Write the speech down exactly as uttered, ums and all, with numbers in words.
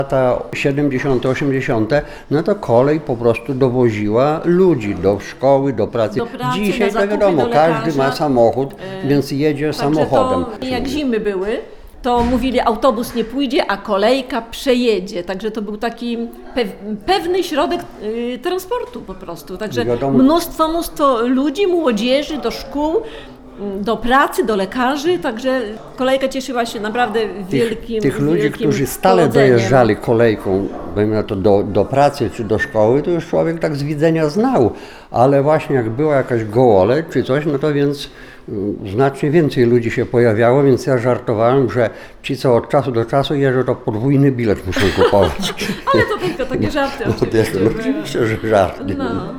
Lata siedemdziesiąte, osiemdziesiąte, no to kolej po prostu dowoziła ludzi do szkoły, do pracy. Do pracy, Dzisiaj na to zakupy, wiadomo, do lekarza. każdy ma samochód, więc jedzie Także samochodem. to, jak zimy były, to mówili, autobus nie pójdzie, a kolejka przejedzie. Także to był taki pew- pewny środek y, transportu po prostu. Także Wiadomo. mnóstwo, mnóstwo ludzi, młodzieży do szkół, y, do pracy, do lekarzy. Także kolejka cieszyła się naprawdę wielkim Tych ludzi, wielkim którzy stale powodzeniem. dojeżdżali kolejką, dajmy na to do, do pracy czy do szkoły, to już człowiek tak z widzenia znał, ale właśnie jak była jakaś gołoleć czy coś, no to więc y, znacznie więcej ludzi się pojawiało, więc ja żartowałem, że ci, co od czasu do czasu jeżdżą, to podwójny bilet muszą kupować. Ale to tylko takie żarty No, oczywiście. no oczywiście, że żart. Nie? No.